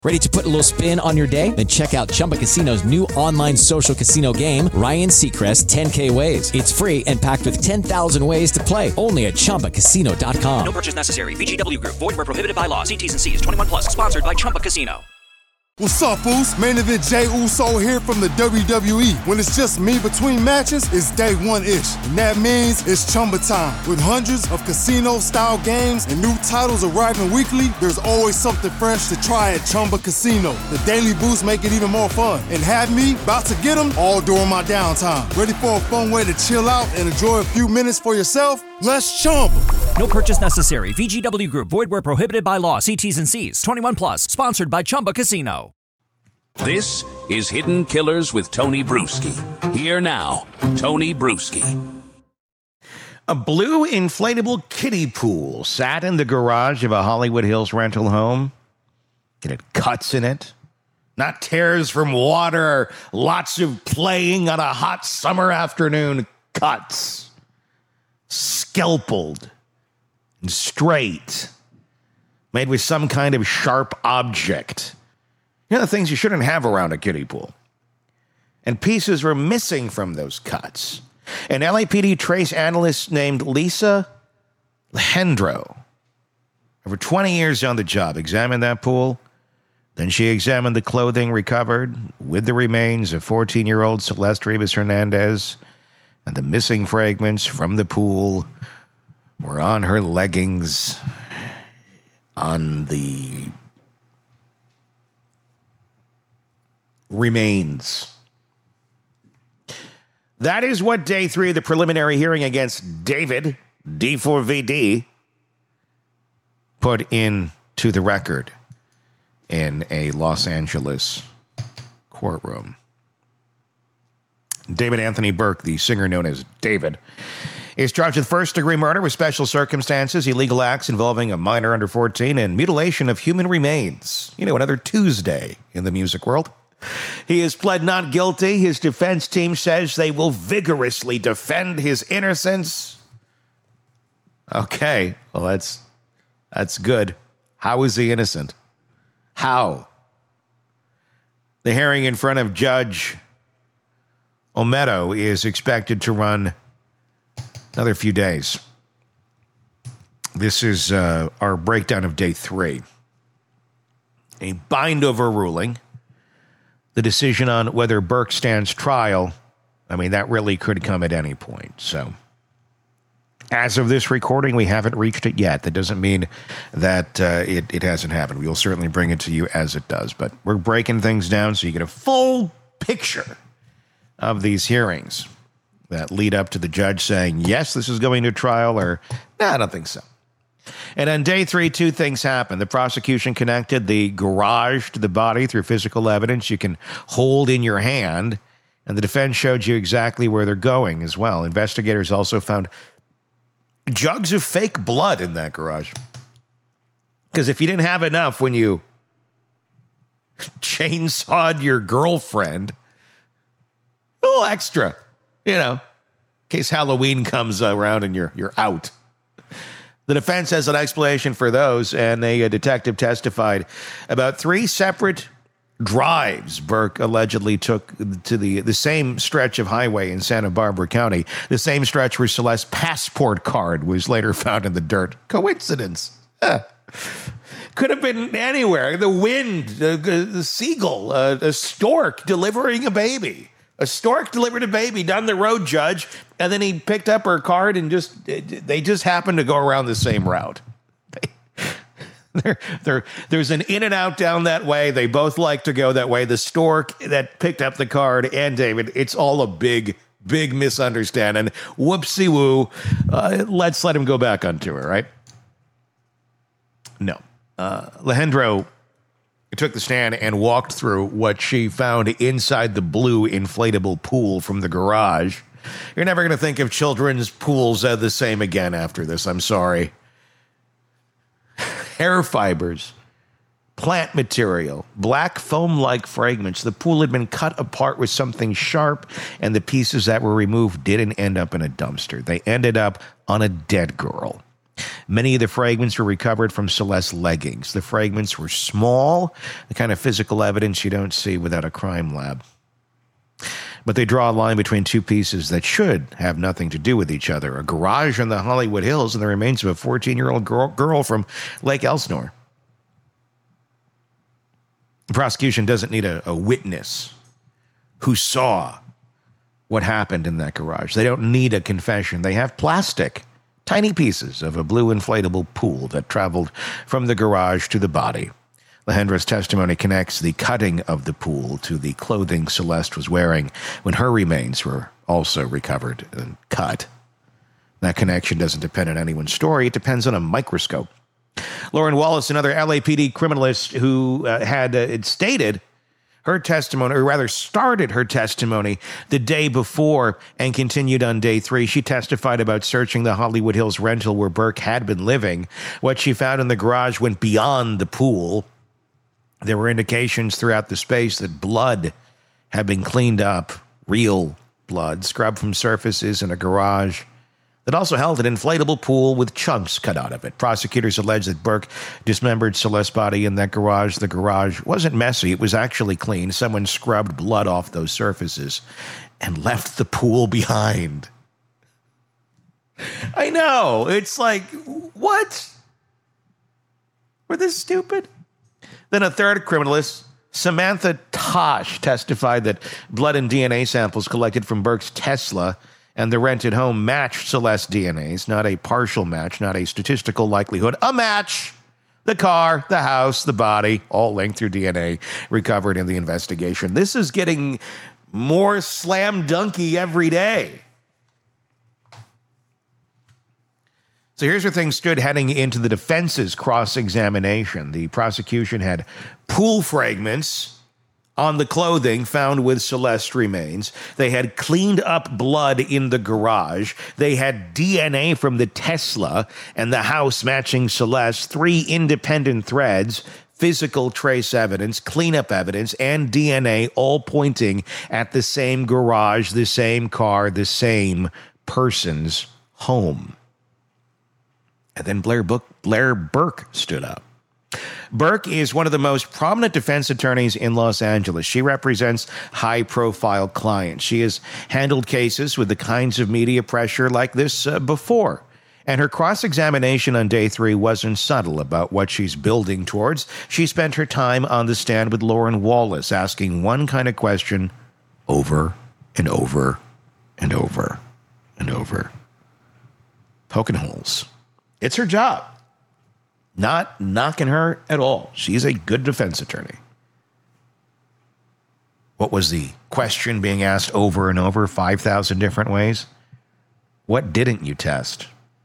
Ready to put a little spin on your day? Then check out Chumba Casino's new online social casino game, Ryan Seacrest 10K Ways. It's free and packed with 10,000 ways to play. Only at ChumbaCasino.com. No purchase necessary. VGW Group. Void where prohibited by law. See T's and C's. 21 plus. Sponsored by Chumba Casino. What's up, Foos? Main Event Jey Uso here from the WWE. When it's just me between matches, it's day one-ish. And that means it's Chumba time. With hundreds of casino-style games and new titles arriving weekly, there's always something fresh to try at Chumba Casino. The daily boosts make it even more fun. And have me about to get them all during my downtime. Ready for a fun way to chill out and enjoy a few minutes for yourself? Let's Chumba. No purchase necessary. VGW Group. Void where prohibited by law. See T's and C's. 21 plus. Sponsored by Chumba Casino. This is Hidden Killers with Tony Bruschi. Here now, Tony Bruschi. A blue inflatable kiddie pool sat in the garage of a Hollywood Hills rental home. It had cuts in it, not tears from water or lots of playing on a hot summer afternoon. Cuts. Scalpeled and straight, made with some kind of sharp object. You know, the things you shouldn't have around a kiddie pool. And pieces were missing from those cuts. An LAPD trace analyst named Lisa Alejandro, over 20 years on the job, examined that pool. Then she examined the clothing recovered with the remains of 14-year-old Celeste Rivas Hernandez, and the missing fragments from the pool were on her leggings, on the remains. That is what day 3 of the preliminary hearing against David, D4VD, put into the record in a Los Angeles courtroom. David Anthony Burke, the singer known as David, is charged with first-degree murder with special circumstances, illegal acts involving a minor under 14, and mutilation of human remains. You know, another Tuesday in the music world. He has pled not guilty. His defense team says they will vigorously defend his innocence. Okay, well, that's good. How is he innocent? How? The hearing in front of Judge Olmedo is expected to run another few days. This is our breakdown of day 3. A bind-over ruling. The decision on whether Burke stands trial, I mean, that really could come at any point. So, as of this recording, we haven't reached it yet. That doesn't mean that it hasn't happened. We will certainly bring it to you as it does. But we're breaking things down so you get a full picture of these hearings that lead up to the judge saying, yes, this is going to trial, or, no, I don't think so. And on day 3, 2 things happened. The prosecution connected the garage to the body through physical evidence you can hold in your hand, and the defense showed you exactly where they're going as well. Investigators also found jugs of fake blood in that garage. Because if you didn't have enough when you chainsawed your girlfriend, a little extra, you know, in case Halloween comes around and you're out. The defense has an explanation for those, and a detective testified about 3 separate drives Burke allegedly took to the same stretch of highway in Santa Barbara County, the same stretch where Celeste's passport card was later found in the dirt. Coincidence? Could have been anywhere. The wind, the seagull, a stork delivering a baby. A stork delivered a baby down the road, Judge, and then he picked up her card and they just happened to go around the same route. There's an in and out down that way. They both like to go that way. The stork that picked up the card and David, it's all a big misunderstanding. Whoopsie-woo. Let's let him go back on tour, right? No. Alejandro took the stand and walked through what she found inside the blue inflatable pool from the garage. You're never going to think of children's pools the same again after this. I'm sorry. Hair fibers, plant material, black foam-like fragments. The pool had been cut apart with something sharp, and the pieces that were removed didn't end up in a dumpster. They ended up on a dead girl. Many of the fragments were recovered from Celeste's leggings. The fragments were small, the kind of physical evidence you don't see without a crime lab. But they draw a line between two pieces that should have nothing to do with each other: a garage in the Hollywood Hills and the remains of a 14-year-old girl from Lake Elsinore. The prosecution doesn't need a witness who saw what happened in that garage. They don't need a confession. They have plastic, tiny pieces of a blue inflatable pool that traveled from the garage to the body. Lehendra's testimony connects the cutting of the pool to the clothing Celeste was wearing when her remains were also recovered and cut. That connection doesn't depend on anyone's story. It depends on a microscope. Lauren Wallace, another LAPD criminalist who had stated her testimony, or rather started her testimony the day before and continued on day 3. She testified about searching the Hollywood Hills rental where Burke had been living. What she found in the garage went beyond the pool. There were indications throughout the space that blood had been cleaned up, real blood, scrubbed from surfaces in a garage that also held an inflatable pool with chunks cut out of it. Prosecutors allege that Burke dismembered Celeste's body in that garage. The garage wasn't messy. It was actually clean. Someone scrubbed blood off those surfaces and left the pool behind. I know. It's like, what? We're this stupid? Then a third criminalist, Samantha Tosh, testified that blood and DNA samples collected from Burke's Tesla and the rented home matched Celeste's DNAs, not a partial match, not a statistical likelihood, a match. The car, the house, the body, all linked through DNA recovered in the investigation. This is getting more slam dunky every day. So here's where things stood heading into the defense's cross-examination. The prosecution had pool fragments on the clothing found with Celeste's remains. They had cleaned up blood in the garage. They had DNA from the Tesla and the house matching Celeste, 3 independent threads, physical trace evidence, cleanup evidence, and DNA all pointing at the same garage, the same car, the same person's home. And then Blair Burke stood up. Burke is one of the most prominent defense attorneys in Los Angeles. She represents high-profile clients. She has handled cases with the kinds of media pressure like this before. And her cross-examination on day 3 wasn't subtle about what she's building towards. She spent her time on the stand with Lauren Wallace, asking one kind of question over and over and over and over. Poking holes. It's her job. Not knocking her at all. She's a good defense attorney. What was the question being asked over and over, 5,000 different ways? What didn't you test?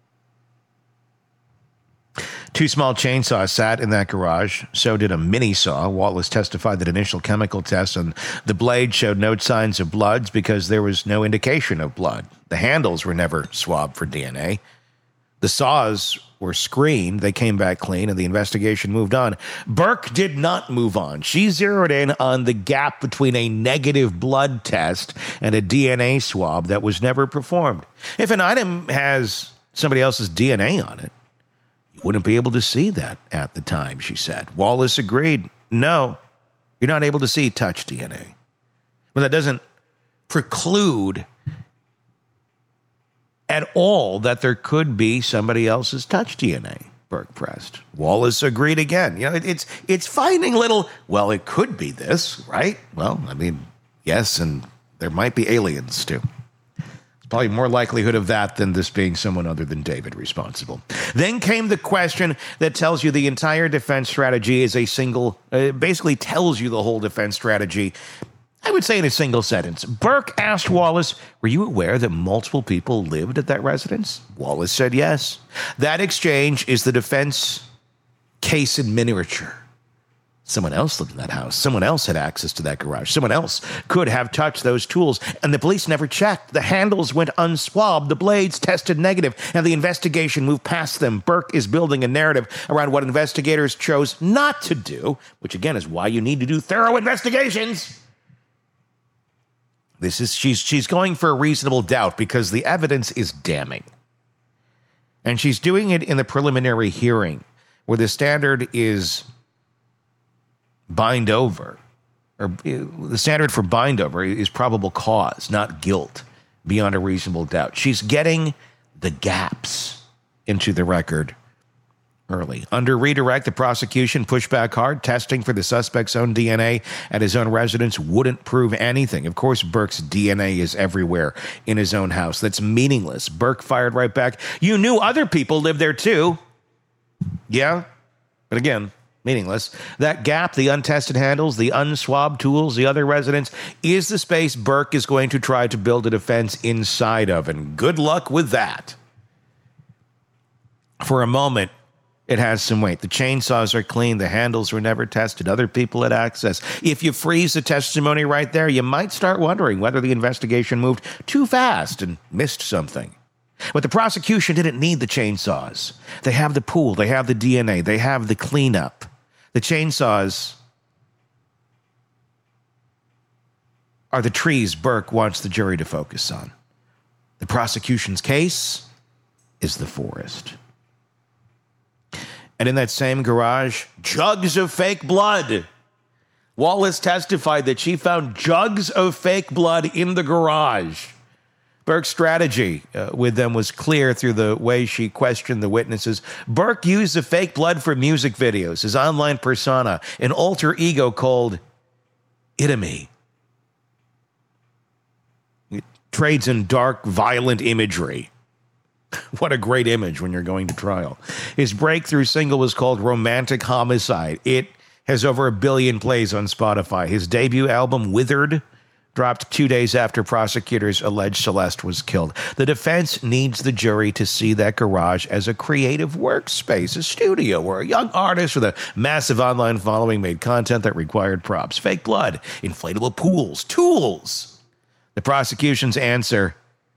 2 small chainsaws sat in that garage. So did a mini saw. Wallace testified that initial chemical tests on the blade showed no signs of bloods because there was no indication of blood. The handles were never swabbed for DNA. The saws were screened. They came back clean, and the investigation moved on. Burke did not move on. She zeroed in on the gap between a negative blood test and a DNA swab that was never performed. If an item has somebody else's DNA on it, you wouldn't be able to see that at the time, she said. Wallace agreed. No, you're not able to see touch DNA. But that doesn't preclude at all that there could be somebody else's touch DNA, Burke pressed. Wallace agreed again. You know, it's finding little, well, it could be this, right? Well, I mean, yes, and there might be aliens too. It's probably more likelihood of that than this being someone other than David responsible. Then came the question that tells you the entire defense strategy is a single, basically tells you the whole defense strategy, I would say in a single sentence. Burke asked Wallace, were you aware that multiple people lived at that residence? Wallace said yes. That exchange is the defense case in miniature. Someone else lived in that house. Someone else had access to that garage. Someone else could have touched those tools, and the police never checked. The handles went unswabbed. The blades tested negative, and the investigation moved past them. Burke is building a narrative around what investigators chose not to do, which again is why you need to do thorough investigations. She's going for a reasonable doubt because the evidence is damning. And she's doing it in the preliminary hearing, where the standard is bind over. Or the standard for bind over is probable cause, not guilt, beyond a reasonable doubt. She's getting the gaps into the record early. Under redirect, the prosecution pushed back hard. Testing for the suspect's own DNA at his own residence wouldn't prove anything. Of course, Burke's DNA is everywhere in his own house. That's meaningless. Burke fired right back. You knew other people lived there too. Yeah, but again, meaningless. That gap, the untested handles, the unswabbed tools, the other residents, is the space Burke is going to try to build a defense inside of. And good luck with that. For a moment, it has some weight. The chainsaws are clean. The handles were never tested. Other people had access. If you freeze the testimony right there, you might start wondering whether the investigation moved too fast and missed something. But the prosecution didn't need the chainsaws. They have the pool. They have the DNA. They have the cleanup. The chainsaws are the trees Burke wants the jury to focus on. The prosecution's case is the forest. And in that same garage, jugs of fake blood. Wallace testified that she found jugs of fake blood in the garage. Burke's strategy with them was clear through the way she questioned the witnesses. Burke used the fake blood for music videos, his online persona, an alter ego called Itami. It trades in dark, violent imagery. What a great image when you're going to trial. His breakthrough single was called Romantic Homicide. It has over 1 billion plays on Spotify. His debut album, Withered, dropped 2 days after prosecutors alleged Celeste was killed. The defense needs the jury to see that garage as a creative workspace, a studio where a young artist with a massive online following made content that required props, fake blood, inflatable pools, tools. The prosecution's answer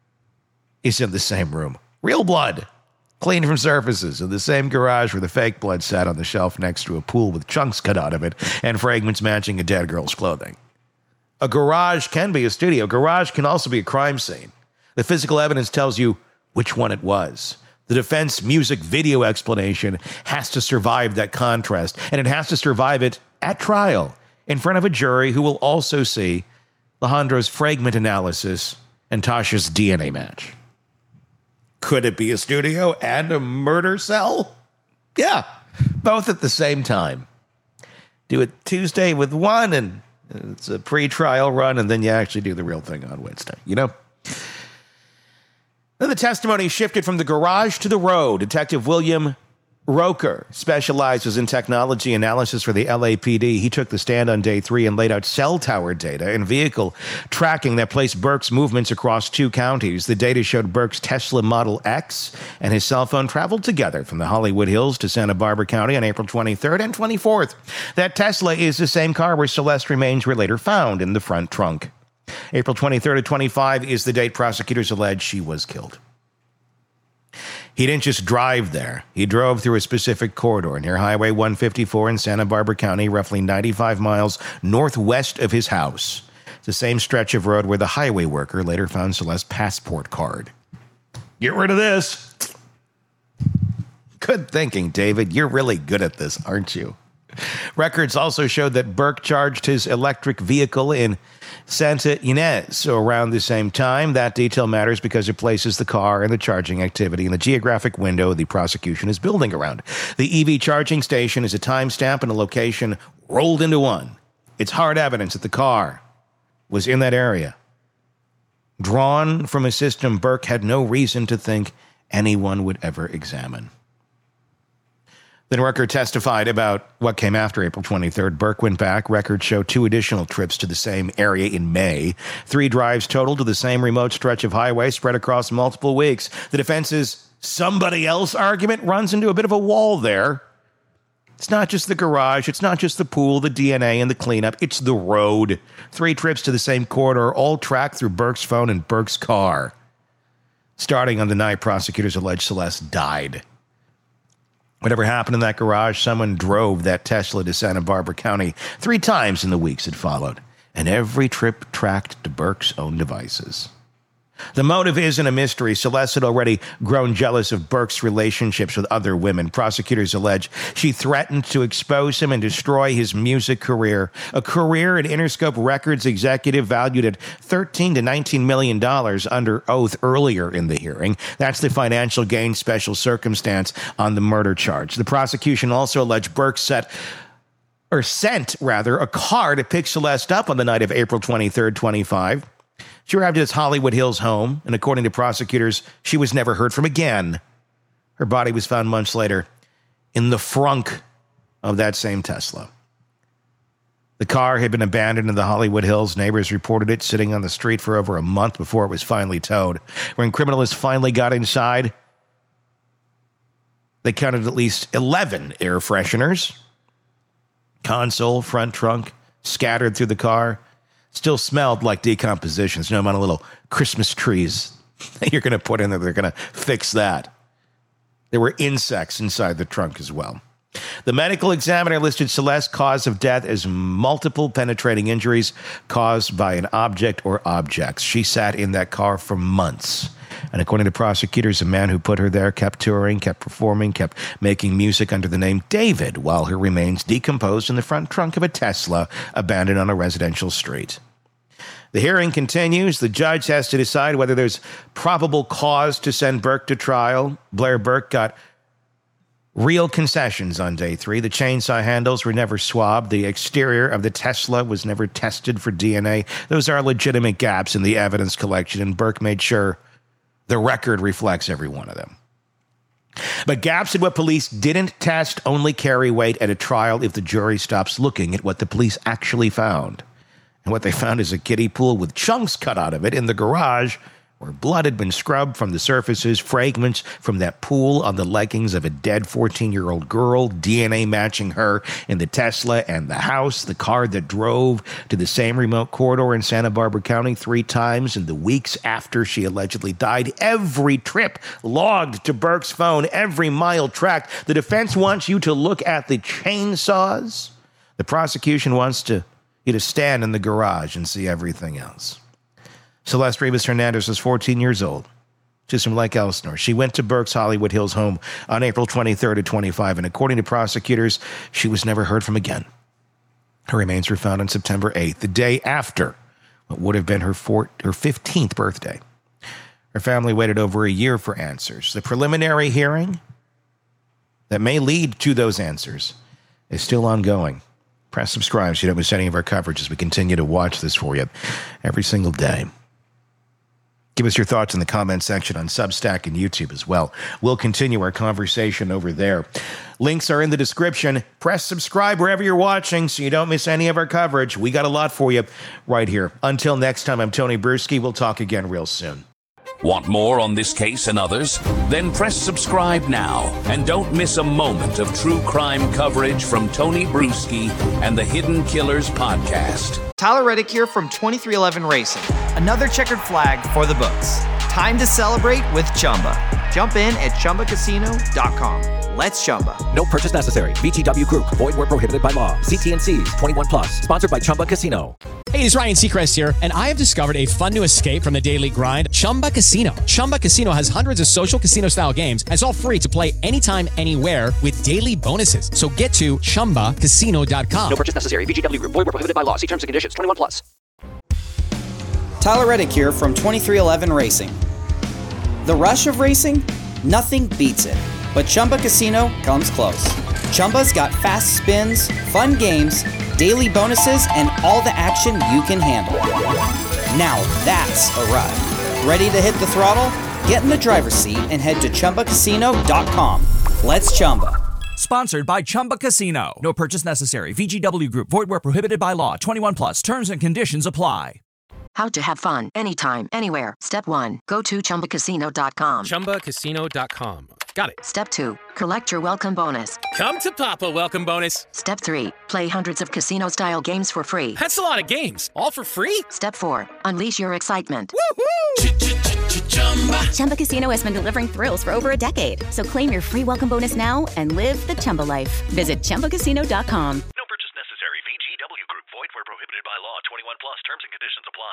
is in the same room. Real blood, cleaned from surfaces, in the same garage where the fake blood sat on the shelf next to a pool with chunks cut out of it and fragments matching a dead girl's clothing. A garage can be a studio. A garage can also be a crime scene. The physical evidence tells you which one it was. The defense music video explanation has to survive that contrast, and it has to survive it at trial in front of a jury who will also see Alejandro's fragment analysis and Tasha's DNA match. Could it be a studio and a murder cell? Yeah, both at the same time. Do it Tuesday with one, and it's a pre-trial run, and then you actually do the real thing on Wednesday, you know? Then the testimony shifted from the garage to the road. Detective William Roker specializes in technology analysis for the LAPD. He took the stand on day 3 and laid out cell tower data and vehicle tracking that placed Burke's movements across 2 counties. The data showed Burke's Tesla Model X and his cell phone traveled together from the Hollywood Hills to Santa Barbara County on April 23rd and 24th. That Tesla is the same car where Celeste remains were later found in the front trunk. April 23rd to 25 is the date prosecutors allege she was killed. He didn't just drive there. He drove through a specific corridor near Highway 154 in Santa Barbara County, roughly 95 miles northwest of his house. It's the same stretch of road where the highway worker later found Celeste's passport card. Get rid of this. Good thinking, David. You're really good at this, aren't you? Records also showed that Burke charged his electric vehicle in Santa Ynez around the same time. That detail matters because it places the car and the charging activity in the geographic window the prosecution is building around. The EV charging station is a timestamp and a location rolled into one. It's hard evidence that the car was in that area. Drawn from a system Burke had no reason to think anyone would ever examine. Then Rucker testified about what came after April 23rd. Burke went back. Records show 2 additional trips to the same area in May. 3 drives total to the same remote stretch of highway spread across multiple weeks. The defense's somebody else argument runs into a bit of a wall there. It's not just the garage. It's not just the pool, the DNA, and the cleanup. It's the road. 3 trips to the same corridor, all tracked through Burke's phone and Burke's car. Starting on the night prosecutors allege Celeste died. Whatever happened in that garage, someone drove that Tesla to Santa Barbara County 3 times in the weeks that followed, and every trip tracked to Burke's own devices. The motive isn't a mystery. Celeste had already grown jealous of Burke's relationships with other women. Prosecutors allege she threatened to expose him and destroy his music career, a career an Interscope Records executive valued at $13 to $19 million under oath earlier in the hearing. That's the financial gain special circumstance on the murder charge. The prosecution also alleged Burke sent a car to pick Celeste up on the night of April 23rd, 25. She arrived at his Hollywood Hills home, and according to prosecutors, she was never heard from again. Her body was found months later in the frunk of that same Tesla. The car had been abandoned in the Hollywood Hills. Neighbors reported it sitting on the street for over a month before it was finally towed. When criminalists finally got inside, they counted at least 11 air fresheners. Console, front trunk, scattered through the car. Still smelled like decomposition. There's no amount of little Christmas trees that you're going to put in there. They're going to fix that. There were insects inside the trunk as well. The medical examiner listed Celeste's cause of death as multiple penetrating injuries caused by an object or objects. She sat in that car for months. And according to prosecutors, the man who put her there kept touring, kept performing, kept making music under the name David while her remains decomposed in the front trunk of a Tesla abandoned on a residential street. The hearing continues. The judge has to decide whether there's probable cause to send Burke to trial. Blair Burke got real concessions on day 3. The chainsaw handles were never swabbed. The exterior of the Tesla was never tested for DNA. Those are legitimate gaps in the evidence collection, and Burke made sure the record reflects every one of them. But gaps in what police didn't test only carry weight at a trial if the jury stops looking at what the police actually found. And what they found is a kiddie pool with chunks cut out of it in the garage where blood had been scrubbed from the surfaces, fragments from that pool on the leggings of a dead 14-year-old girl, DNA matching her in the Tesla and the house, the car that drove to the same remote corridor in Santa Barbara County 3 times in the weeks after she allegedly died. Every trip logged to Burke's phone, every mile tracked. The defense wants you to look at the chainsaws. The prosecution wants you to stand in the garage and see everything else. Celeste Rivas Hernandez was 14 years old. She's from Lake Elsinore. She went to Burke's Hollywood Hills home on April 23rd at 25, and according to prosecutors, she was never heard from again. Her remains were found on September 8th, the day after what would have been her 15th birthday. Her family waited over a year for answers. The preliminary hearing that may lead to those answers is still ongoing. Press subscribe so you don't miss any of our coverage as we continue to watch this for you every single day. Give us your thoughts in the comment section on Substack and YouTube as well. We'll continue our conversation over there. Links are in the description. Press subscribe wherever you're watching so you don't miss any of our coverage. We got a lot for you right here. Until next time, I'm Tony Bruschi. We'll talk again real soon. Want more on this case and others? Then press subscribe now and don't miss a moment of true crime coverage from Tony Bruschi and the Hidden Killers podcast. Tyler Reddick here from 2311 Racing. Another checkered flag for the books. Time to celebrate with Chumba. Jump in at ChumbaCasino.com. Let's Chumba. No purchase necessary. VGW Group. Void where prohibited by law. See T&Cs. 21 plus. Sponsored by Chumba Casino. Hey, it's Ryan Seacrest here, and I have discovered a fun new escape from the daily grind, Chumba Casino. Chumba Casino has hundreds of social casino-style games, and it's all free to play anytime, anywhere with daily bonuses. So get to ChumbaCasino.com. No purchase necessary. VGW Group. Void where prohibited by law. See terms and conditions. 21 plus. Tyler Reddick here from 2311 Racing. The rush of racing? Nothing beats it. But Chumba Casino comes close. Chumba's got fast spins, fun games, daily bonuses, and all the action you can handle. Now that's a ride. Ready to hit the throttle? Get in the driver's seat and head to ChumbaCasino.com. Let's Chumba. Sponsored by Chumba Casino. No purchase necessary. VGW Group. Void where prohibited by law. 21 plus. Terms and conditions apply. How to have fun anytime, anywhere. Step 1. Go to ChumbaCasino.com. ChumbaCasino.com. Got it. Step 2. Collect your welcome bonus. Come to Papa welcome bonus. Step 3. Play hundreds of casino-style games for free. That's a lot of games. All for free? Step 4. Unleash your excitement. Woohoo! Chumba Casino has been delivering thrills for over a decade. So claim your free welcome bonus now and live the Chumba life. Visit ChumbaCasino.com. No purchase necessary. VGW Group. Void where prohibited by law. 21 plus. Terms and conditions apply.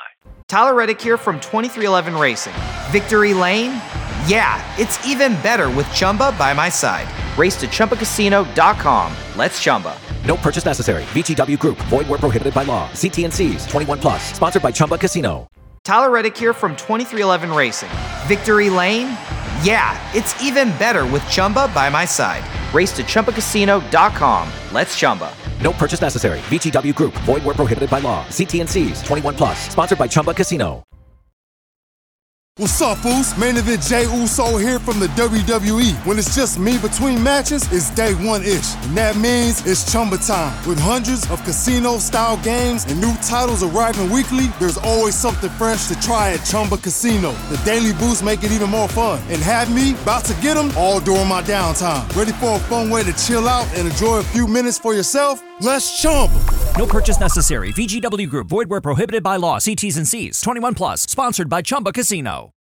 Tyler Reddick here from 2311 Racing. Victory Lane? Yeah, it's even better with Chumba by my side. Race to ChumbaCasino.com. Let's Chumba. No purchase necessary. VGW Group. Void where prohibited by law. See T&Cs. 21 plus. Sponsored by Chumba Casino. Tyler Reddick here from 2311 Racing. Victory Lane? Yeah, it's even better with Chumba by my side. Race to ChumbaCasino.com. Let's Chumba. No purchase necessary. VGW Group. Void where prohibited by law. See T&Cs. 21 plus. Sponsored by Chumba Casino. What's up, Foos? Main event Jey Uso here from the WWE. When it's just me between matches, it's day one-ish. And that means it's Chumba time. With hundreds of casino-style games and new titles arriving weekly, there's always something fresh to try at Chumba Casino. The daily boosts make it even more fun. And have me about to get them all during my downtime. Ready for a fun way to chill out and enjoy a few minutes for yourself? Let's Chumba. No purchase necessary. VGW Group. Void where prohibited by law. See T's and C's. 21 plus. Sponsored by Chumba Casino.